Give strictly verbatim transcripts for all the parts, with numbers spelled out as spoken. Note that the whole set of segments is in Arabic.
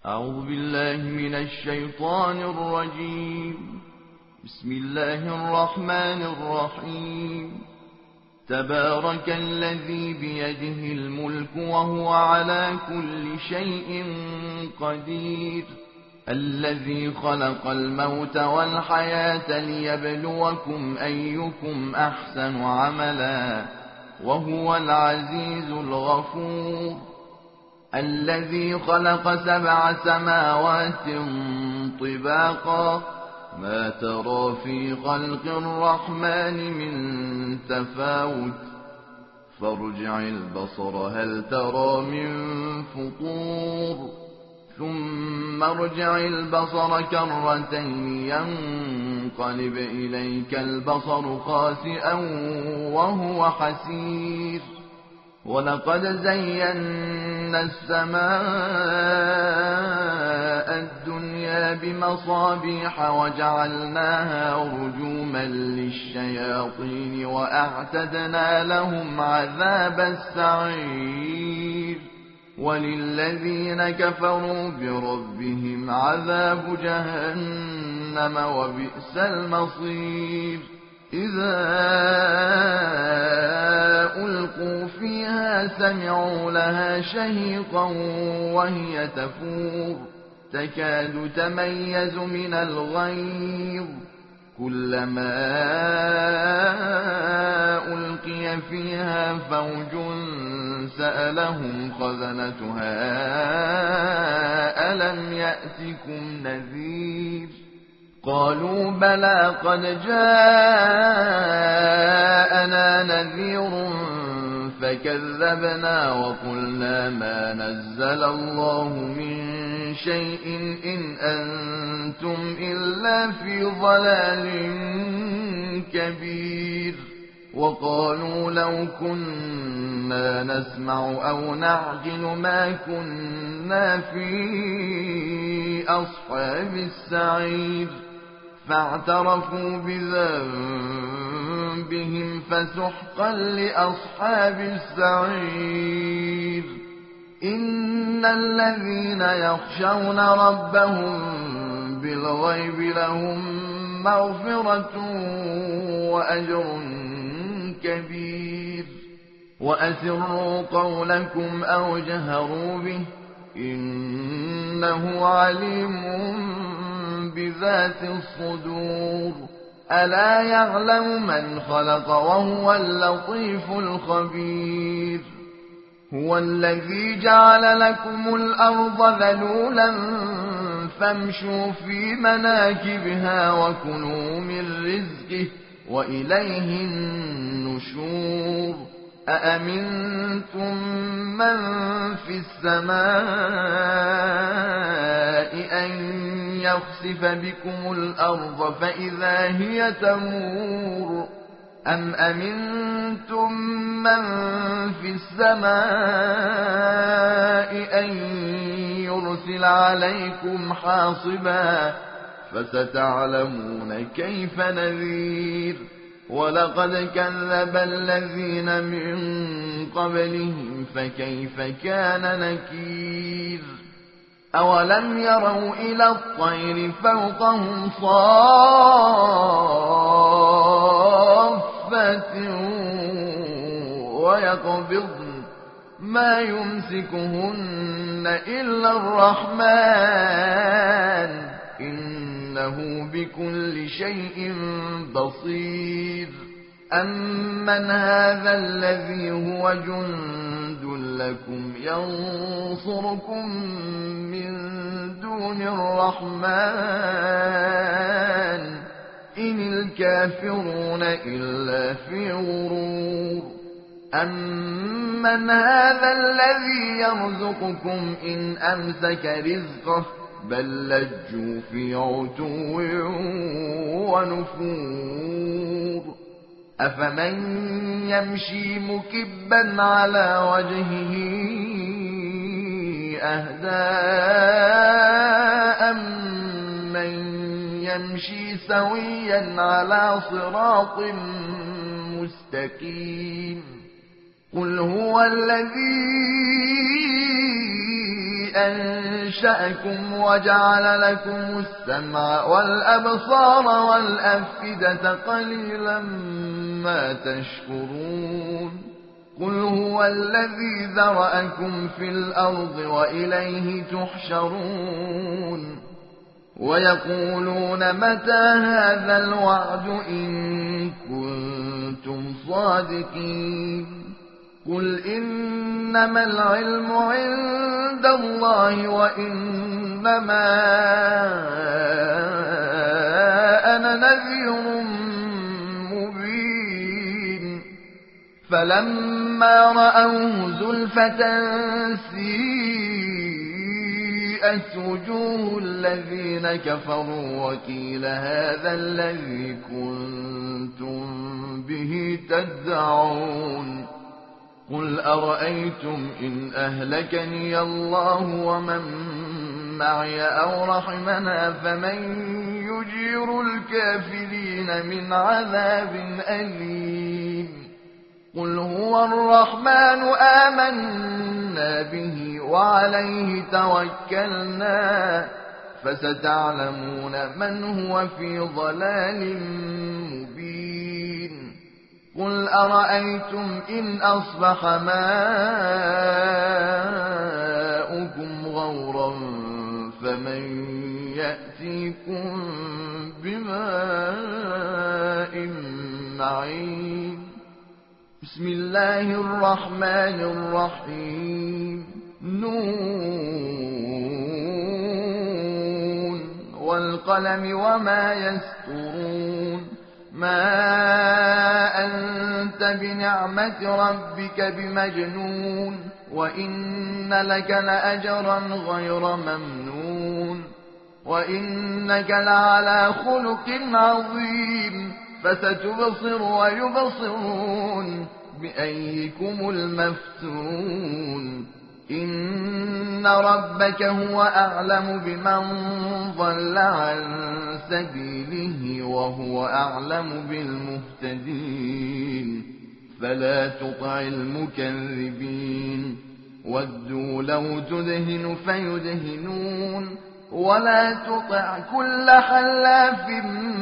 أعوذ بالله من الشيطان الرجيم. بسم الله الرحمن الرحيم. تبارك الذي بيده الملك وهو على كل شيء قدير، الذي خلق الموت والحياة ليبلوكم أيكم أحسن عملا وهو العزيز الغفور، الذي خلق سبع سماوات طباقا ما ترى في خلق الرحمن من تفاوت فارجع البصر هل ترى من فطور ثم ارجع البصر كرتين ينقلب إليك البصر خاسئا وهو حسير، ولقد زينا السماء الدنيا بمصابيح وجعلناها رجوما للشياطين وأعتدنا لهم عذاب السعير، وللذين كفروا بربهم عذاب جهنم وبئس المصير. إذا ألقوا فيها سمعوا لها شهيقا وهي تفور تكاد تميز من الغيظ، كلما ألقي فيها فوج سألهم خزنتها ألم يأتكم نذير؟ قالوا بلى قد جاءنا نذير فكذبنا وقلنا ما نزل الله من شيء إن أنتم إلا في ضلال كبير. وقالوا لو كنا نسمع أو نعقل ما كنا في أصحاب السعير، فاعترفوا بذنبهم فسحقا لأصحاب السعير. إن الذين يخشون ربهم بالغيب لهم مغفرة وأجر كبير. وأسروا قولكم أو جهروا به إنه عليم بذات الصدور. ألا يعلم من خلق وهو اللطيف الخبير. هو الذي جعل لكم الأرض ذلولا فامشوا في مناكبها وكلوا من رزقه وإليه النشور. أأمنتم من في السماء أن يخسف بكم الأرض فإذا هي تمور، أم أمنتم من في السماء أن يرسل عليكم حاصبا فستعلمون كيف نذير. ولقد كذب الذين من قبلهم فكيف كان نكير. أولم يروا إلى الطير فوقهم صافات ويقبضن ما يمسكهن إلا الرحمن إنه بكل شيء بصير. أمن هذا الذي هو جند لكم ينصركم من دون الرحمن إن الكافرون إلا في غرور. أمن هذا الذي يرزقكم إن أمسك رزقه بل لجوا في عتو ونفور. أفمن يمشي مكبا على وجهه أهدى أمن يمشي سويا على صراط مستقيم. قل هو الذي الذي أنشأكم وجعل لكم السمع والأبصار والأفئدة قليلا ما تشكرون قل هو الذي ذرأكم في الأرض وإليه تحشرون ويقولون متى هذا الوعد إن كنتم صادقين قل إنما العلم عند الله وإنما أنا نذير مبين فلما رأوه زلفة سيئت وجوه الذين كفروا وقيل هذا الذي كنتم به تدعون قل أرأيتم إن أهلكني الله ومن معي أو رحمنا فمن يجير الكافرين من عذاب أليم قل هو الرحمن آمنا به وعليه توكلنا فستعلمون من هو في ضلال مبين قل أرأيتم إن أصبح ماؤكم غورا فمن يأتيكم بماء معين بسم الله الرحمن الرحيم نون والقلم وما يسطرون ما أنت بنعمة ربك بمجنون وإن لك لأجرا غير ممنون وإنك لعلى خلق عظيم فستبصر ويبصرون بأيكم المفتون إن ربك هو أعلم بمن ضل عن سبيله وهو أعلم بالمهتدين فلا تطع المكذبين ودوا لو تدهن فيدهنون ولا تطع كل حلاف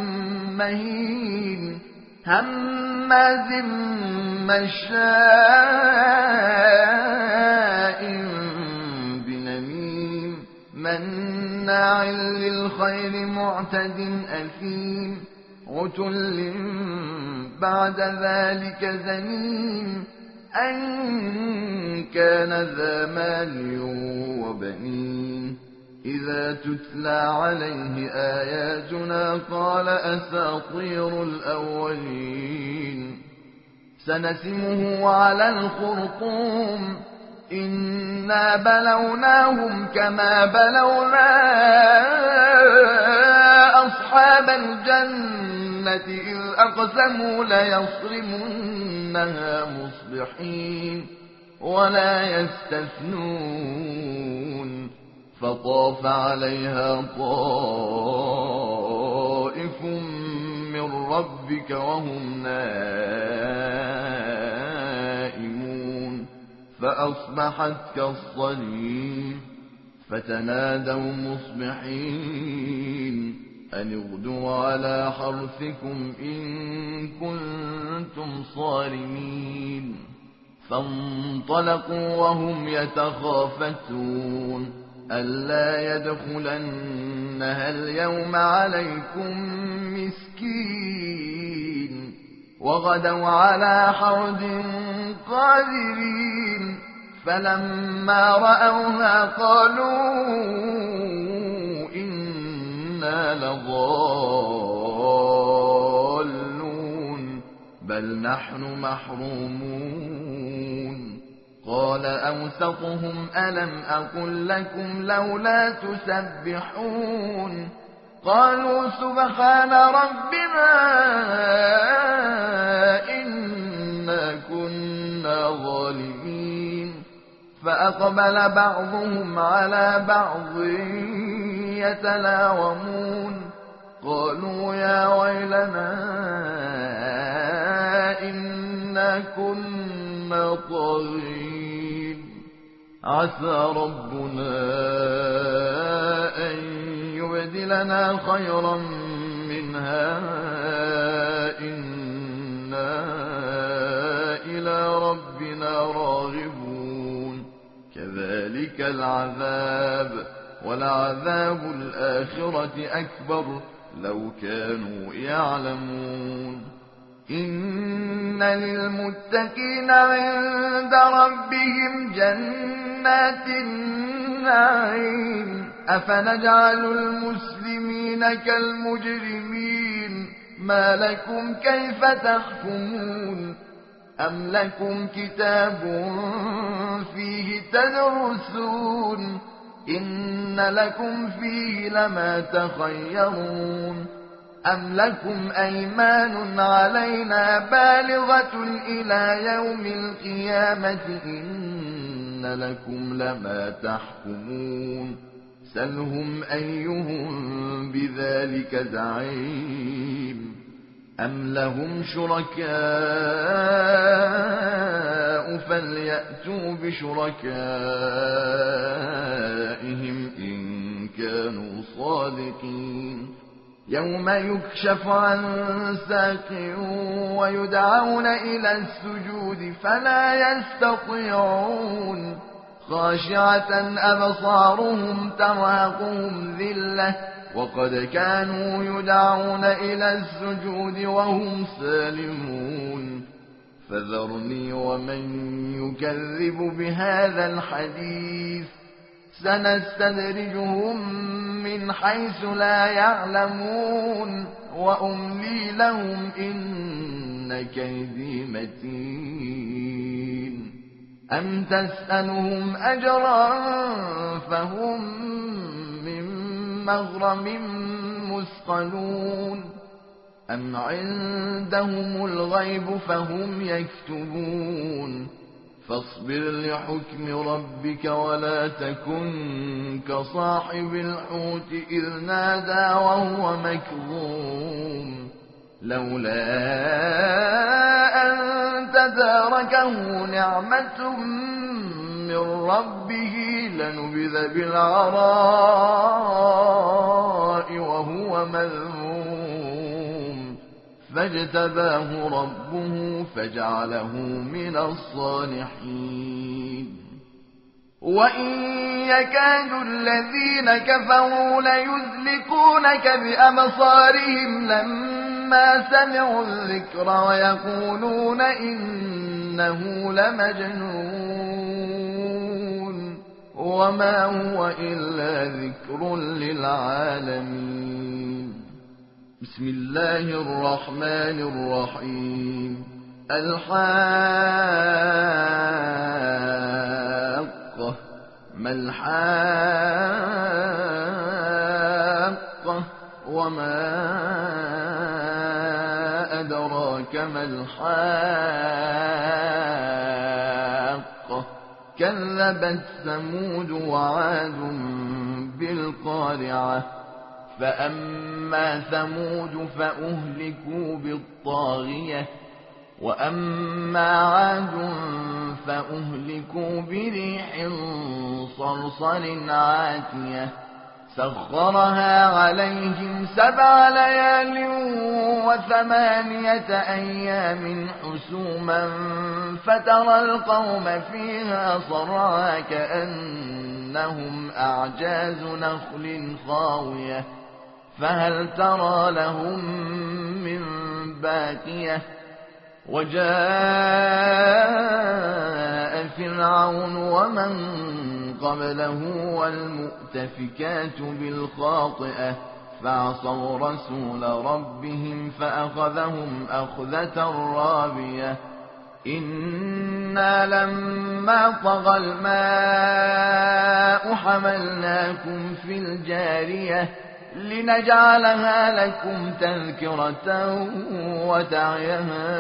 مهين هماز مشاء بنميم مناع للخير معتد أثيم عتل بعد ذلك زنيم أن كان ذا مال وبنين إذا تتلى عليه آياتنا قال أساطير الأولين سنسمه على الخرطوم إنا بلوناهم كما بلونا أصحاب الجنة إذ أقسموا ليصرمنها مصبحين ولا يستثنون فطاف عليها طائف من ربك وهم نائمون فأصبحت كالصريم فتنادوا مصبحين أن اغدوا على حرثكم إن كنتم صارمين فانطلقوا وهم يتخافتون ألا يدخلنها اليوم عليكم مسكين وغدوا على حرد قادرين فلما رأوها قالوا إنا لضالون بل نحن محرومون قال أوسطهم ألم أقل لكم لولا تسبحون قالوا سبحان ربنا إنا كنا ظالمين فأقبل بعضهم على بعض يتلاومون قالوا يا ويلنا إنا كنا طاغين عسى ربنا أن يبدلنا خيرا منها إنا إلى ربنا راغبون كذلك العذاب ولعذاب الآخرة أكبر لو كانوا يعلمون إن للمتقين عند ربهم جنات النعيم أفنجعل المسلمين كالمجرمين ما لكم كيف تحكمون أم لكم كتاب فيه تدرسون إن لكم فيه لما تخيرون أم لكم أيمان علينا بالغة إلى يوم القيامة إن لكم لما تحكمون سلهم أيهم بذلك زعيم أم لهم شركاء فليأتوا بشركائهم إن كانوا صادقين يوم يكشف عن ساق ويدعون إلى السجود فلا يستطيعون خاشعة أبصارهم ترهقهم ذلة وقد كانوا يدعون إلى السجود وهم سالمون فذرني ومن يكذب بهذا الحديث سنستدرجهم من حيث لا يعلمون وأملي لهم إن كيدي متين أم تسألهم أجرا فهم من مغرم مثقلون أم عندهم الغيب فهم يكتبون فاصبر لحكم ربك ولا تكن كصاحب الحوت إذ نادى وهو مكظوم لولا أن تداركه نعمة من ربه لنبذ بالعراء وهو مذموم فاجتباه ربه فجعله من الصالحين وإن يكاد الذين كفروا ليزلقونك بأبصارهم لما سمعوا الذكر ويقولون إنه لمجنون وما هو إلا ذكر للعالمين بسم الله الرحمن الرحيم الحاقة ما الحاقة وما أدراك ما الحاقة كذبت ثمود وعاد بالقارعة فأما ثمود فأهلكوا بالطاغية وأما عاد فأهلكوا بريح صرصر عاتية سخرها عليهم سبع ليال وثمانية أيام حسوما فترى القوم فيها صرعى كأنهم أعجاز نخل خاوية فهل ترى لهم من باقية وجاء فرعون ومن قبله والمؤتفكات بالخاطئة فعصوا رسول ربهم فأخذهم أخذة رابية إنا لما طغى الماء حملناكم في الجارية لنجعلها لكم تذكرة وتعيها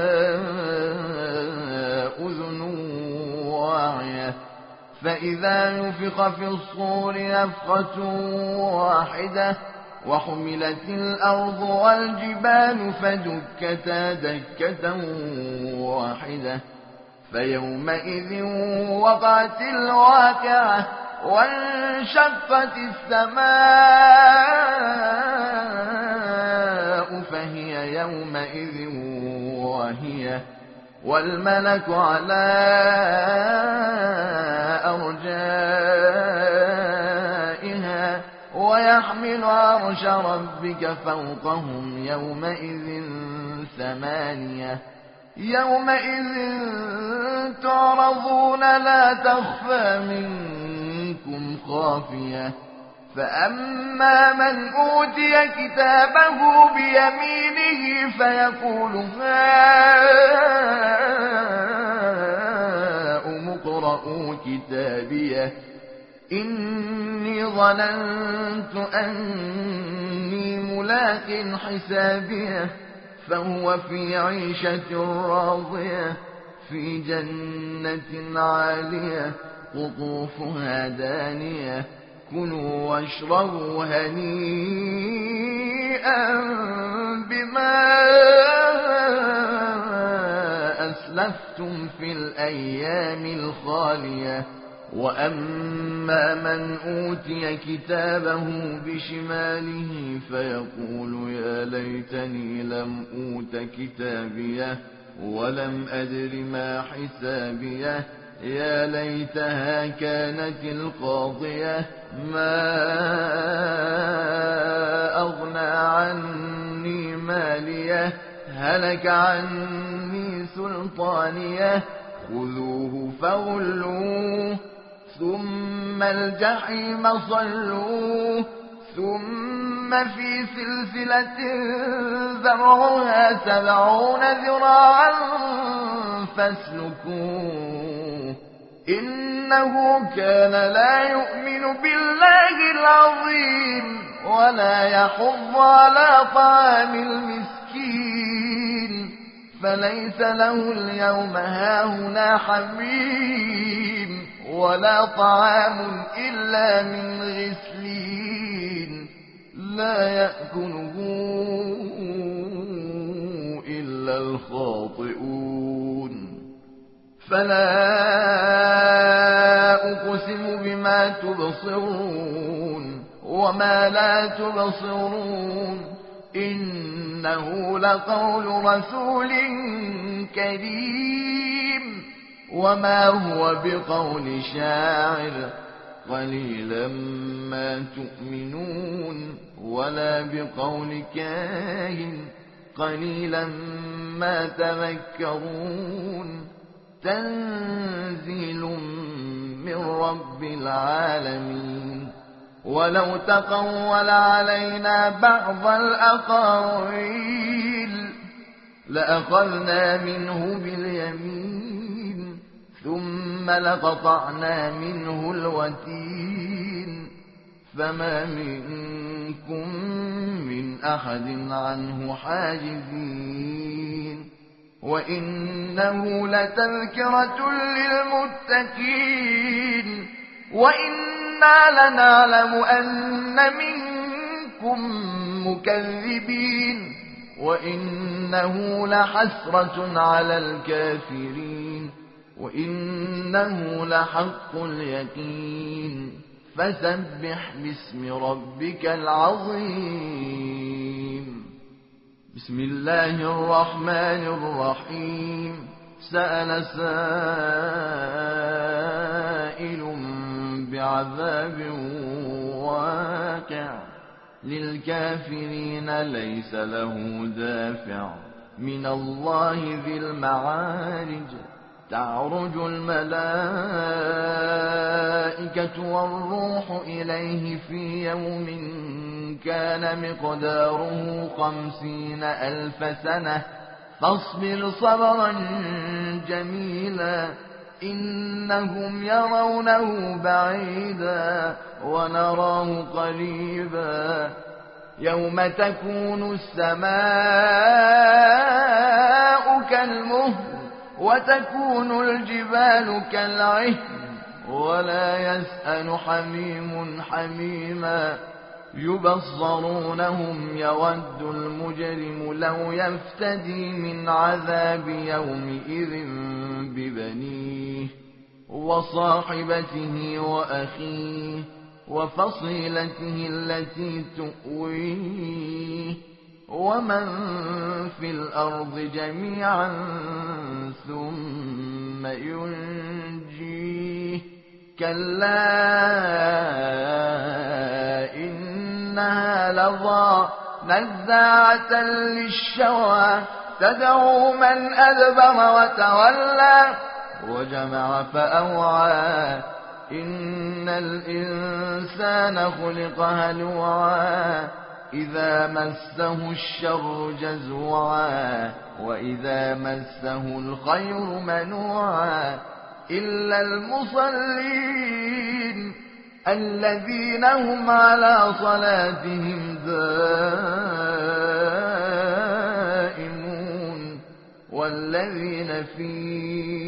أذن واعية فإذا نفخ في الصور نفخة واحدة وحملت الأرض والجبال فدكتا دكة واحدة فيومئذ وقعت الواقعة وانشقت السماء فهي يومئذ واهية والملك على أرجائها ويحمل عرش ربك فوقهم يومئذ ثمانية يومئذ تعرضون لا تخفى منكم خافية فأما من أوتي كتابه بيمينه فيقول هاؤم اقرءوا كتابيه إني ظننت أني ملاق حسابيه فهو في عيشة راضية في جنة عالية قطوفها دانية كلوا واشربوا هنيئا بما أسلفتم في الأيام الخالية وأما من أوتي كتابه بشماله فيقول يا ليتني لم أوت كتابيه ولم أدر ما حسابيه يا ليتها كانت القاضية ما أغنى عني ماليه هلك عني سلطانيه خذوه فغلوه ثم الجحيم صلوه ثم في سلسلة ذرعها سبعون ذراعا فاسلكوه إنه كان لا يؤمن بالله العظيم ولا يحض على طعام المسكين فليس له اليوم هاهنا حميم ولا طعام إلا من غسلين لا يأكله إلا الخاطئون فلا أقسم بما تبصرون وما لا تبصرون إنه لقول رسول كريم وما هو بقول شاعر قليلا ما تؤمنون ولا بقول كاهن قليلا ما تذكرون تنزيل من رب العالمين ولو تقول علينا بعض الأقاويل لأخذنا منه باليمين ثم لقطعنا منه الوتين فما منكم من أحد عنه حاجزين وإنه لتذكرة للمتقين وإنا لنعلم أن منكم مكذبين وإنه لحسرة على الكافرين وإنه لحق اليقين فسبح باسم ربك العظيم بسم الله الرحمن الرحيم سأل سائل بعذاب واقع للكافرين ليس له دافع من الله ذي المعارج تعرج الملائكة والروح إليه في يوم كان مقداره خمسين ألف سنة فاصبر صبرا جميلا إنهم يرونه بعيدا ونراه قريبا يوم تكون السماء كالمهل وتكون الجبال كالعهن ولا يسأل حميم حميما يبصرونهم يود المجرم لو يفتدي من عذاب يومئذ ببنيه وصاحبته وأخيه وفصيلته التي تؤويه ومن في الأرض جميعا ثم ينجيه كلا إنها لظى نزاعة للشوى تدعو من أدبر وتولى وجمع فأوعى إن الإنسان خلق هلوعا إذا مسه الشر جزوعا وإذا مسه الخير منوعا إلا المصلين الذين هم على صلاتهم دائمون والذين في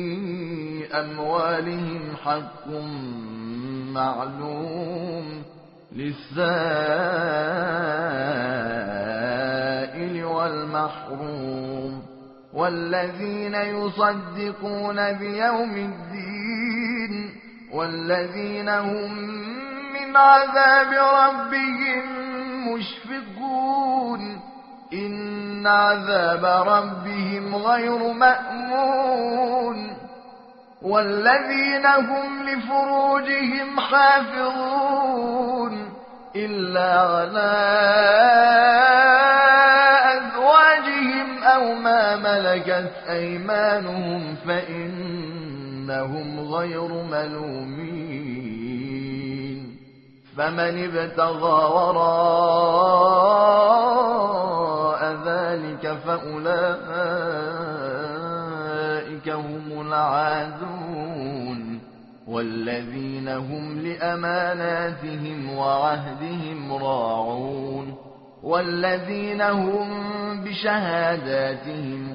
أموالهم حق معلوم للسائل والمحروم والذين يصدقون بيوم الدين والذين هم من عذاب ربهم مشفقون إن عذاب ربهم غير مأمون والذين هم لفروجهم حافظون إلا على أزواجهم أو ما ملكت أيمانهم فإنهم غير ملومين فمن ابتغى وراء ذلك فأولئك هم العادون والذين هم لأماناتهم وعهدهم راعون والذين هم بشهاداتهم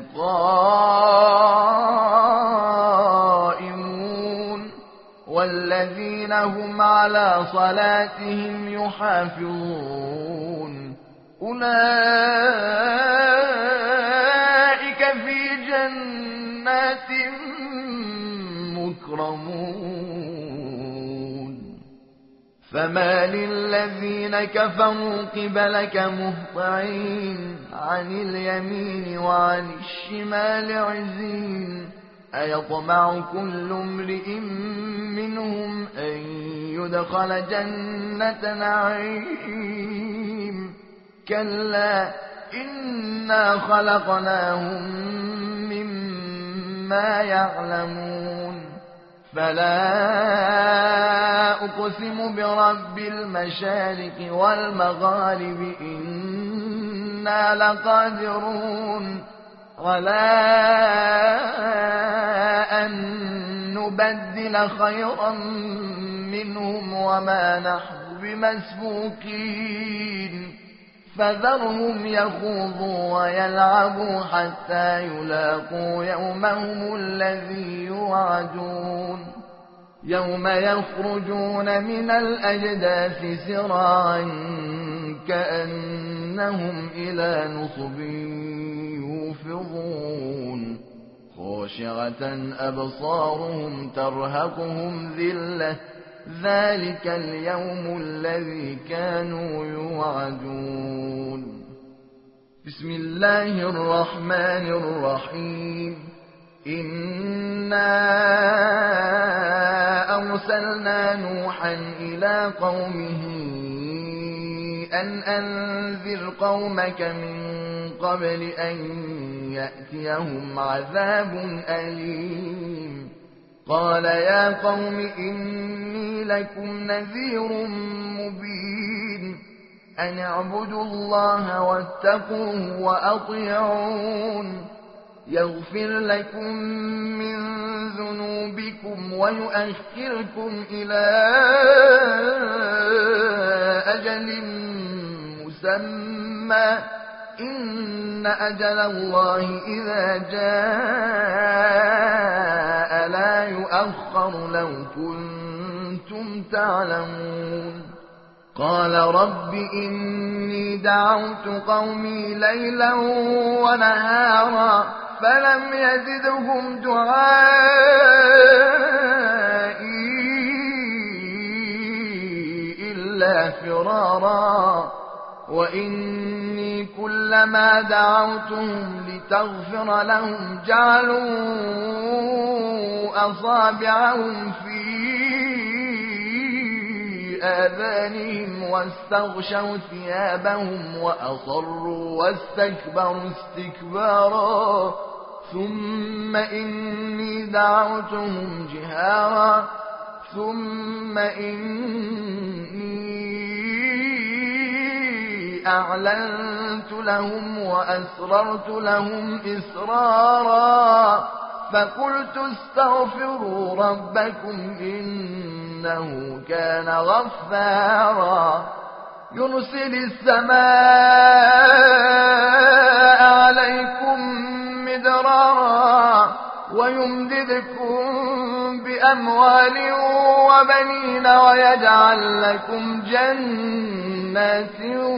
قائمون والذين هم على صلاتهم يحافظون أولئك في جنات مكرمون فما للذين كفروا قبلك مهطعين عن اليمين وعن الشمال عزين أيطمع كل امرئ منهم أن يدخل جنة نعيم كلا إنا خلقناهم مما يعلمون فلا أقسم برب المشارق والمغارب إنا لقادرون على أن نبدل خيرا منهم وما نحن بمسبوقين فذرهم يخوضوا ويلعبوا حتى يلاقوا يومهم الذي يوعدون يوم يخرجون من الأجداث سراعا كأنهم إلى نصب يوفضون خاشعة أبصارهم ترهقهم ذلة ذلك اليوم الذي كانوا يوعدون بسم الله الرحمن الرحيم إنا أرسلنا نوحا إلى قومه أن أنذر قومك من قبل أن يأتيهم عذاب أليم قال يا قوم إني لكم نذير مبين أن اعبدوا الله واتقوه وأطيعون يغفر لكم من ذنوبكم ويؤخركم إلى أجل مسمى إن أجل الله إذا جاء لا يؤخر لو كنتم تعلمون قال رب إني دعوت قومي ليلا ونهارا فلم يزدهم دعائي إلا فرارا وإني كلما دعوتهم لتغفر لهم جعلوا أصابعهم في آذانهم واستغشوا ثيابهم وأصروا واستكبروا استكبارا ثم إني دعوتهم جهارا ثم إني أعلنت لهم وأسررت لهم إسرارا فقلت استغفروا ربكم إنه كان غفارا يرسل السماء عليكم مدرارا ويمددكم بأموال وبنين ويجعل لكم جنات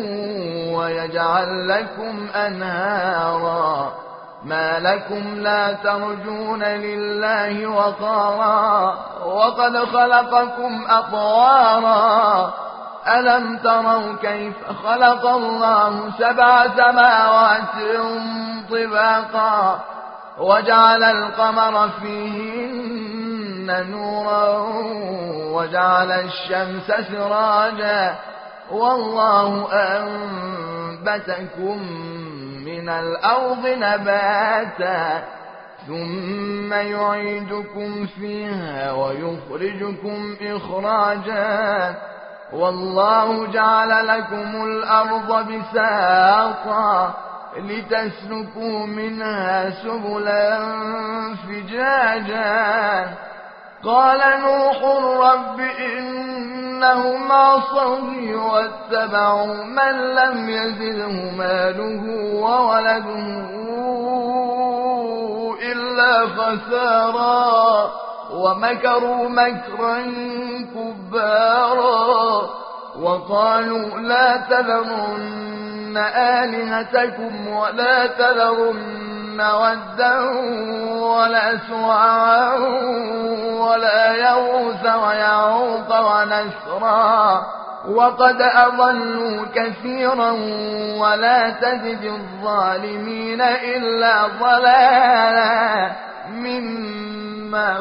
ويجعل لكم أنهارا ما لكم لا ترجون لله وقارا وقد خلقكم أطوارا ألم تروا كيف خلق الله سبع سماوات طباقا وجعل القمر فيهن نورا وجعل الشمس سراجا والله أنبتكم من الأرض نباتا ثم يعيدكم فيها ويخرجكم إخراجا والله جعل لكم الأرض بساطا لتسلكوا منها سبلا فجاجا قال نوح رب إنهم عصوني واتبعوا من لم يزده ماله وولده إلا خسارا ومكروا مكرا كبارا وقالوا لا تذرن آلهتكم ولا تذرن ودا ولا سواعا ولا يغوث ويعوق ونسرا وقد أضلوا كثيرا ولا تزد الظالمين إلا ضلالا مما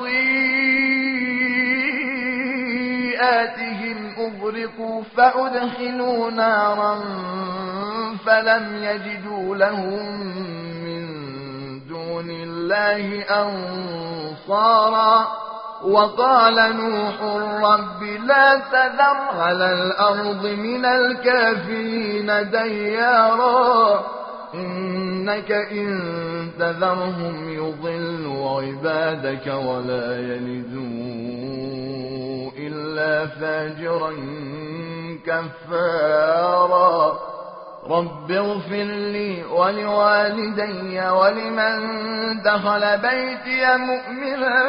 خطيئاتهم أغرقوا فأدخلوا نارا فلم يجدوا لهم من دون الله أنصارا وقال نوح رب لا تذر على الأرض من الكافرين ديارا إنك إن تذرهم يضلوا عبادك ولا يلدوا إلا فاجرا كفارا رب اغفر لي ولوالدي ولمن دخل بيتي مؤمنا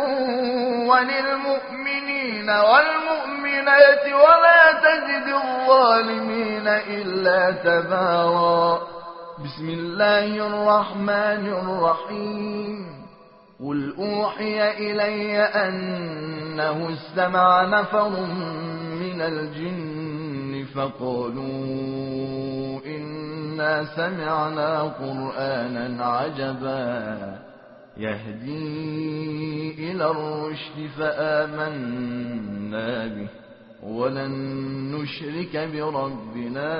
وللمؤمنين والمؤمنات ولا تزد الظالمين إلا تبارا بسم الله الرحمن الرحيم قل أوحي إلي أنه استمع نفر من الجن فقالوا إنا سمعنا قرآنا عجبا يهدي إلى الرشد فآمنا به ولن نشرك بربنا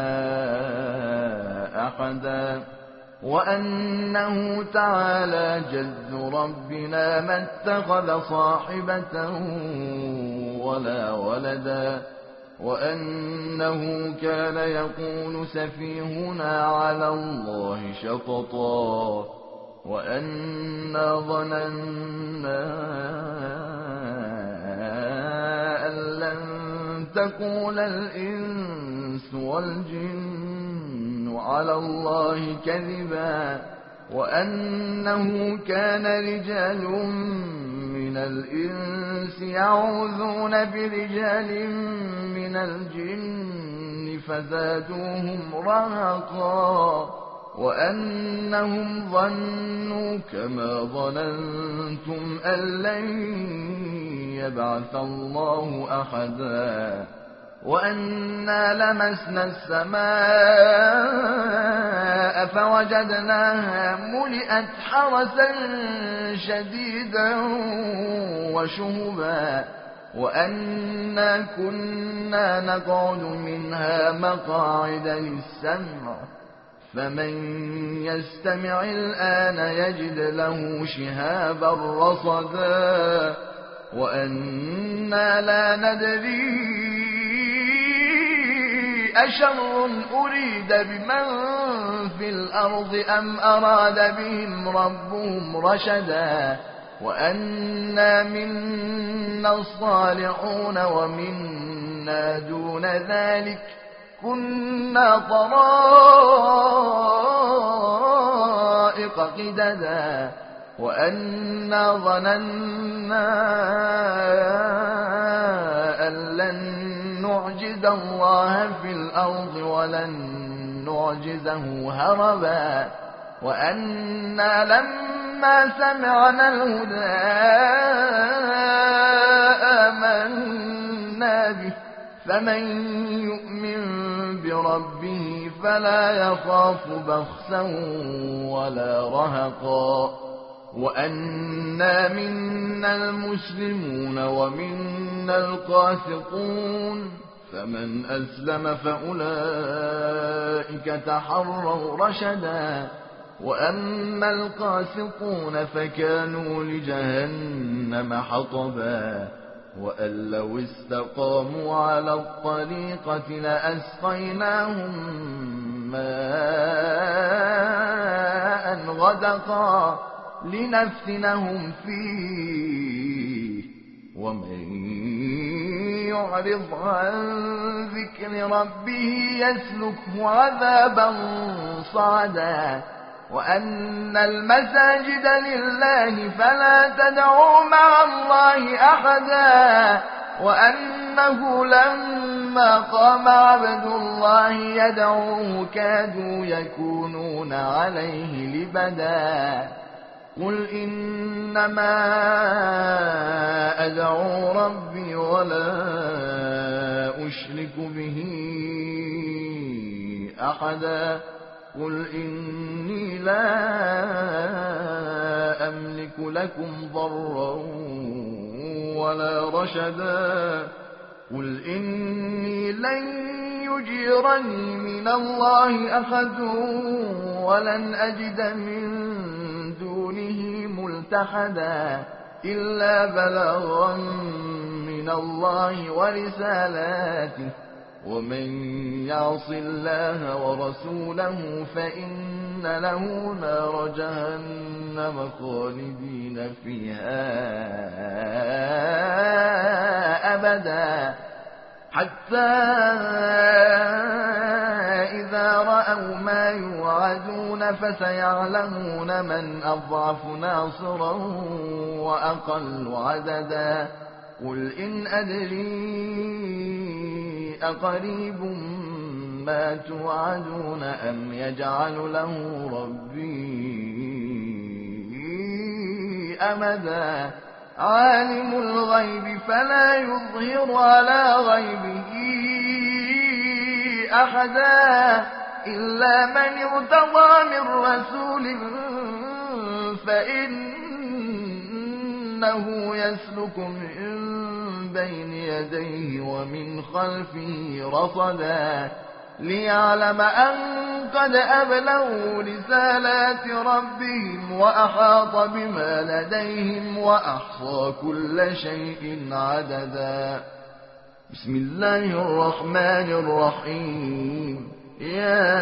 أحدا وأنه تعالى جد ربنا ما اتخذ صاحبة ولا ولدا وأنه كان يقول سفيهنا على الله شططا وأنا ظننا أن لن تقول الإنس والجن على الله كذبا وأنه كان رجال من من الإنس يعوذون برجال من الجن فزادوهم رهقا وأنهم ظنوا كما ظننتم أن لن يبعث الله أحدا وأنا لمسنا السماء فوجدناها ملئت حرسا شديدا وشهبا وأنا كنا نقعد منها مقاعد للسمع فمن يستمع الآن يجد له شهابا رصدا وأنا لا ندري أشر أريد بمن في الأرض أم أراد بهم ربهم رشدا وأنا منا الصالحون ومنا دون ذلك كنا طرائق قددا وأنا ظننا أن لن نعجز الله في الأرض ولن نعجزه هربا وأنا لما سمعنا الهدى آمنا به فمن يؤمن بربه فلا يخاف بخسا ولا رهقا وأنا منا المسلمون ومنا القاسطون فمن أسلم فأولئك تحروا رشدا وأما القاسطون فكانوا لجهنم حطبا وأن لو استقاموا على الطريقة لأسقيناهم ماء غدقا لنفتنهم فيه ومن يعرض عن ذكر ربه يسلكه عذابا صعدا وأن المساجد لله فلا تدعوا مع الله أحدا وأنه لما قام عبد الله يدعوه كادوا يكونون عليه لبدا قل إنما أدعو ربي ولا أشرك به أحدا قل إني لا أملك لكم ضرا ولا رشدا قل إني لن يجيرني من الله أحد ولن أجد من دونه ملتحدا إلا بلاغا من الله ورسالاته ومن يعص الله ورسوله فإن له نار جهنم خالدين فيها أبدا حتى إذا رأوا ما يوعدون فسيعلمون من أضعف ناصرا وأقل عددا قل إن أدري أقريب ما توعدون أم يجعل له ربي أمدا عالم الغيب فلا يظهر على غيبه أحدا إلا من ارتضى من رسول فإنه يسلك من بين يديه ومن خلفه رصدا ليعلم أن قد أبلغوا رسالات ربهم وأحاط بما لديهم وأحصى كل شيء عددا بسم الله الرحمن الرحيم يا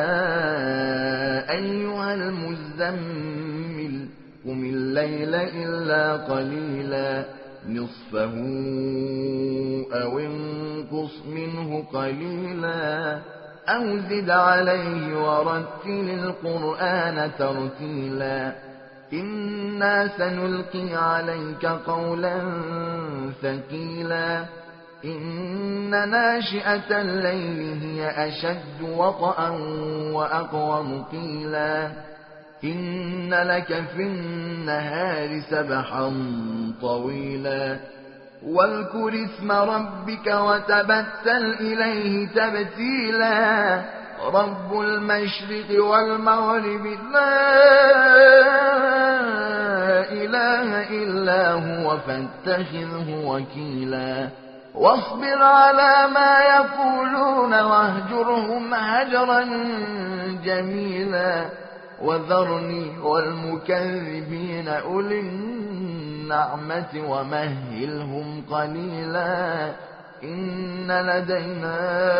أيها المزمل قم الليل إلا قليلا نصفه أو انقص منه قليلا أو زد عليه ورتل القرآن ترتيلا إنا سنلقي عليك قولا ثقيلا إن ناشئة الليل هي أشد وطئا وأقوم قيلا إن لك في النهار سبحا طويلا واذكر اسم ربك وتبتل إليه تبتيلا رب المشرق والمغرب لا إله إلا هو فاتخذه وكيلا واصبر على ما يقولون واهجرهم هجرا جميلا وذرني والمكذبين أولي النعمة ومهلهم قليلا إن لدينا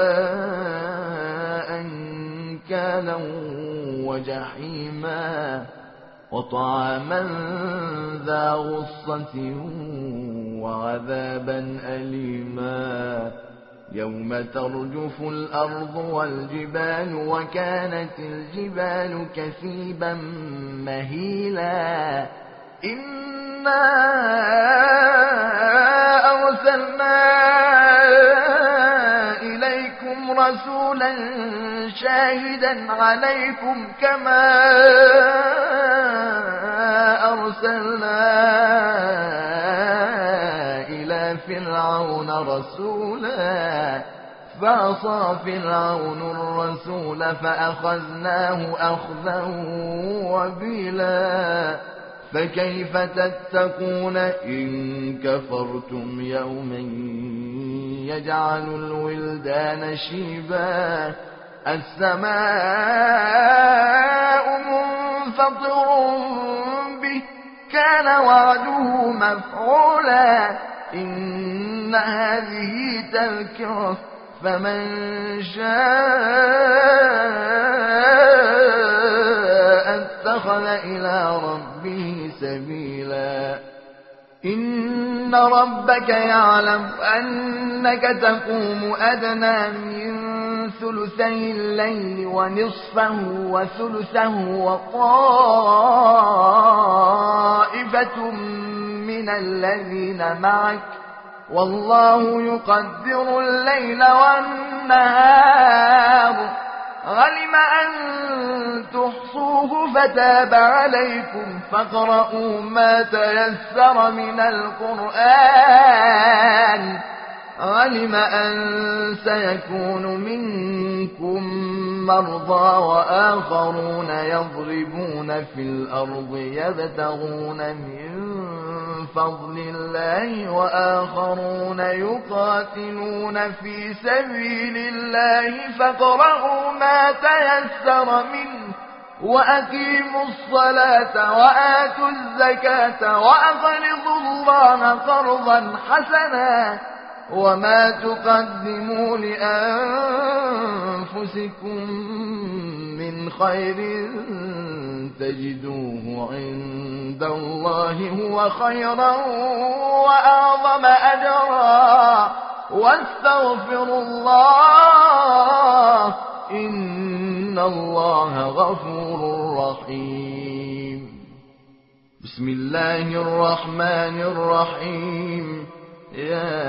أنكالا وجحيما وطعاما ذا غصة وعذابا أليما يوم ترجف الأرض والجبال وكانت الجبال كثيبا مهيلا إنا أرسلنا إليكم رسولا شاهدا عليكم كما أرسلنا إلى فرعون رسولا فعصى فرعون الرسول فأخذناه أخذا وبيلا فكيف تتقون إن كفرتم يوما يجعل الولدان شيبا السماء منفطر به كان وعده مفعولا إن هذه تذكرة فمن شاء اتخذ إلى ربه سبيلا إن ربك يعلم أنك تقوم أدنى من ثلثي الليل ونصفه وثلثه وطائفة من الذين معك والله يقدر الليل والنهار علم أن تحصوه فتاب عليكم فاقرؤوا ما تيسر من القرآن علم أن سيكون منكم مرضى وآخرون يضربون في الأرض يبتغون من فضل الله وآخرون يقاتلون في سبيل الله فاقرؤوا ما تيسر منه وأقيموا الصلاة وآتوا الزكاة وأقرضوا الله قرضا حسنا وما تقدموا لأنفسكم من خير تجدوه عند الله هو خيرا وأعظم أجرا واستغفروا الله إن الله غفور رحيم بسم الله الرحمن الرحيم يا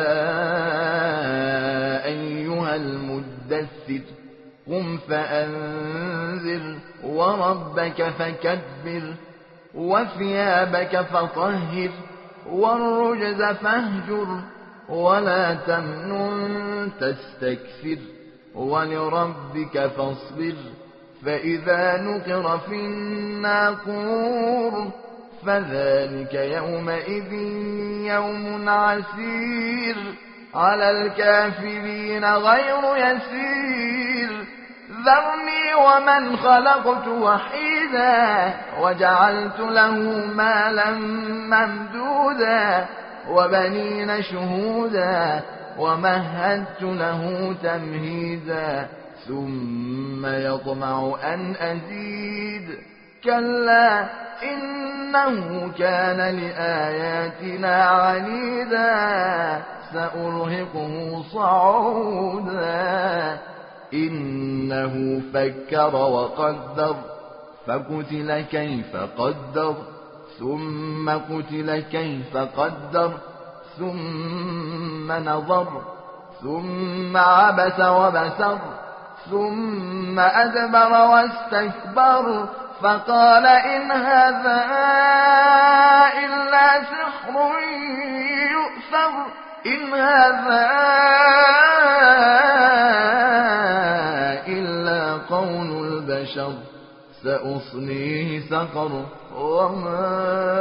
أيها المدثر قم فأنذر وربك فكبر وثيابك فطهر والرجز فاهجر ولا تمنن تستكثر ولربك فاصبر فإذا نقر في الناقور فذلك يومئذ يوم عسير على الكافرين غير يسير ذرني ومن خلقت وحيدا وجعلت له مالا ممدودا وبنين شهودا ومهدت له تمهيدا ثم يطمع أن أزيد كلا إنه كان لآياتنا عنيدا سأرهقه صعودا إنه فكر وقدر فقتل كيف قدر ثم قتل كيف قدر ثم نظر ثم عبس وبسر ثم أدبر واستكبر فقال إن هذا إلا سحر يؤثر إن هذا إلا قول البشر سأصليه سقر وما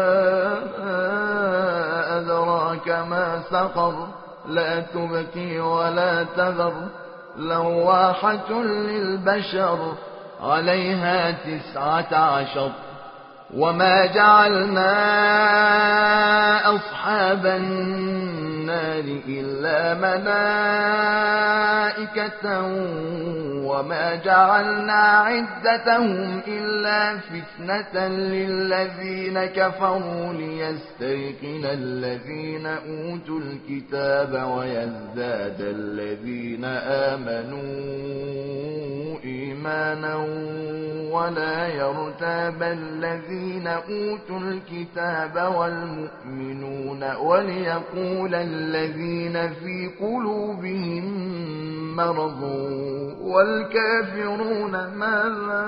أدراك ما سقر لا تبكي ولا تذر لواحة للبشر عليها تسعة عشر وما جعلنا أصحاب النار إلا ملائكة وما جعلنا عدتهم إلا فتنة للذين كفروا ليستيقن الذين أوتوا الكتاب ويزداد الذين آمنوا إيمانا ولا يرتاب الذين أوتوا الكتاب والمؤمنون وليقول الذين في قلوبهم مرض والكافرون ماذا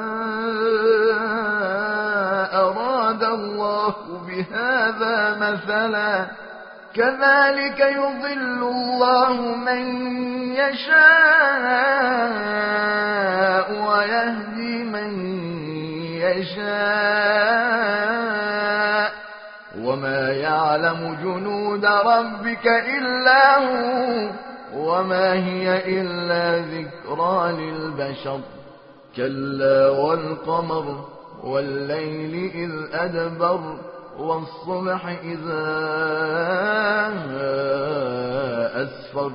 أراد الله بهذا مثلا كذلك يضل الله من يشاء ويهدي من يشاء وما يعلم جنود ربك إلا هو وما هي إلا ذكرى للبشر كلا والقمر والليل إذ أدبر والصبح إذا أسفر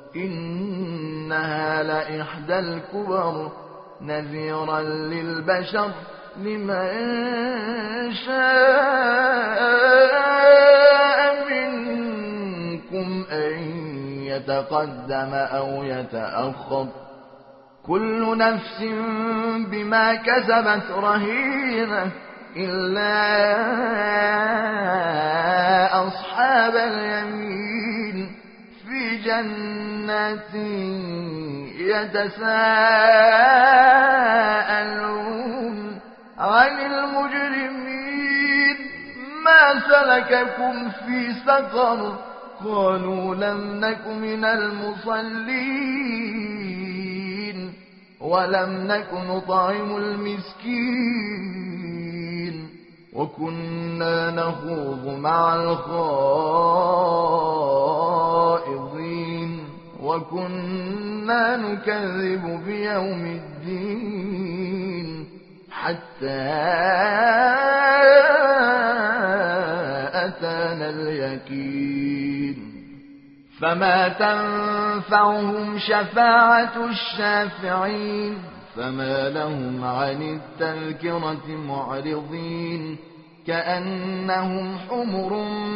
إنها لإحدى الكبر نذيرا للبشر لمن شاء منكم أن يتقدم أو يتأخر كل نفس بما كسبت رهينة إلا أصحاب اليمين في جنات يتساءلون عن المجرمين ما سلككم في سقر قالوا لم نك من المصلين ولم نك نطعم المسكين وكنا نخوض مع الخائضين وكنا نكذب بيوم الدين حتى أتانا اليقين فما تنفعهم شفاعة الشافعين فما لهم عن التذكرة معرضين كأنهم حمر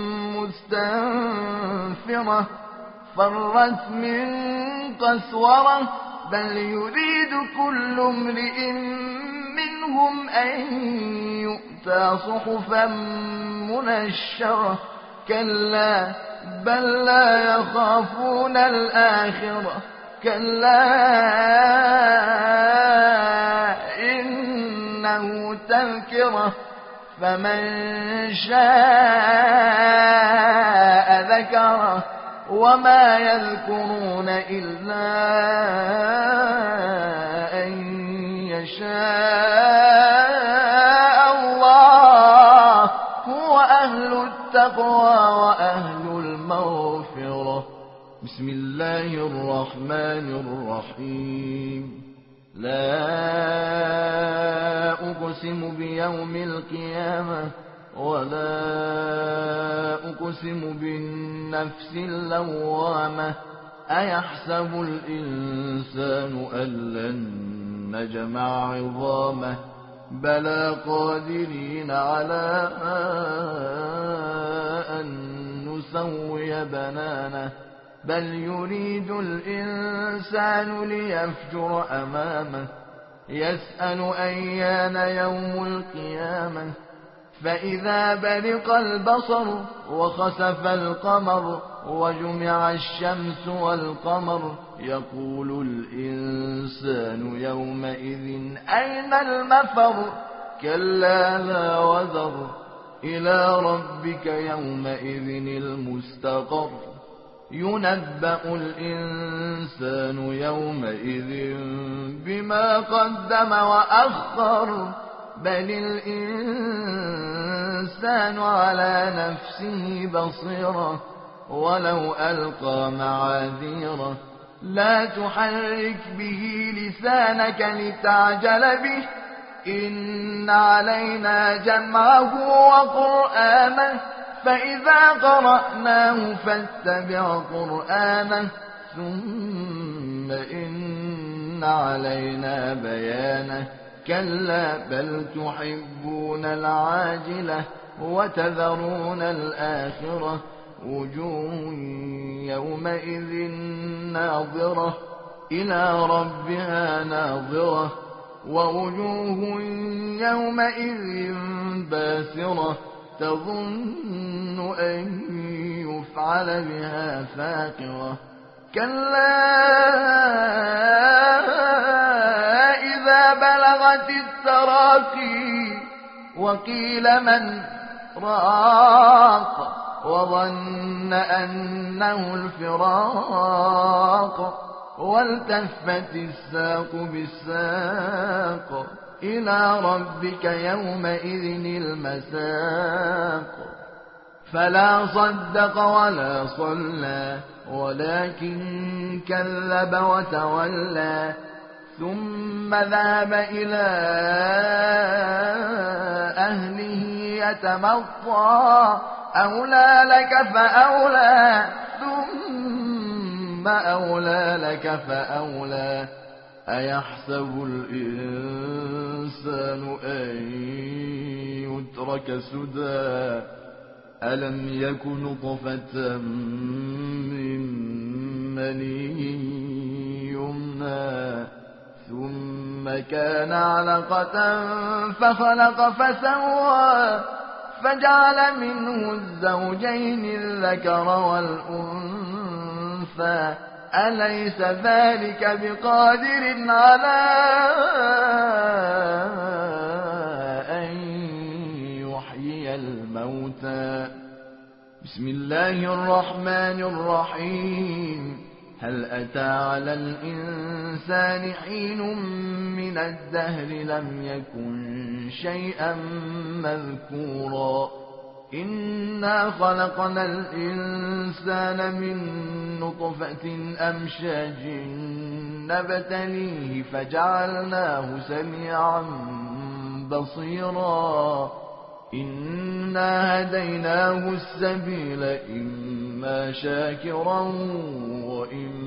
مستنفرة فرت من قسورة بل يريد كل امرئ منهم أن يؤتى صحفا منشرة كلا بل لا يخافون الآخرة كلا إنه تذكرة فمن شاء ذكره وما يذكرون إلا أن يشاء الله هو أهل التقوى وأهل المغفرة بسم الله الرحمن الرحيم لا أقسم بيوم القيامة ولا أقسم بالنفس اللوامة أيحسب الإنسان أن لن نجمع عظامه بلى قادرين على أن نسوي بنانه بل يريد الإنسان ليفجر أمامه يسأل أيان يوم القيامة فإذا برق البصر وخسف القمر وجمع الشمس والقمر يقول الإنسان يومئذ أين المفر كلا لا وزر إلى ربك يومئذ المستقر ينبأ الإنسان يومئذ بما قدم وأخر بل الإنسان على نفسه بصيرة ولو ألقى معاذيره لا تحرك به لسانك لتعجل به إن علينا جمعه وقرآنه فإذا قرأناه فاتبع قرآنه ثم إن علينا بيانه كلا بل تحبون العاجلة وتذرون الآخرة وجوه يومئذ ناظرة إلى ربها ناظرة ووجوه يومئذ باسرة تظن أن يفعل بها فاقرة كلا إذا بلغت التراقي وقيل من راق وظن أنه الفراق والتفت الساق بالساق إلى ربك يومئذ المساق فلا صدق ولا صلى ولكن كذب وتولى ثم ذهب إلى أهله يتمطى أولى لك فأولى ثم أولى لك فأولى أيحسب الإنسان أن يترك سدى ألم يك نطفة من مني يمنى ثم كان علقة فخلق فسوى فجعل منه الزوجين الذكر والأنثى أليس ذلك بقادر على أن يحيي الموتى بسم الله الرحمن الرحيم هل أتى على الإنسان حين من الدهر لم يكن شيئا مذكورا إنا خلقنا الإنسان من نطفة أمشاج نبتليه فجعلناه سميعا بصيرا إنا هديناه السبيل إما شاكرا وإما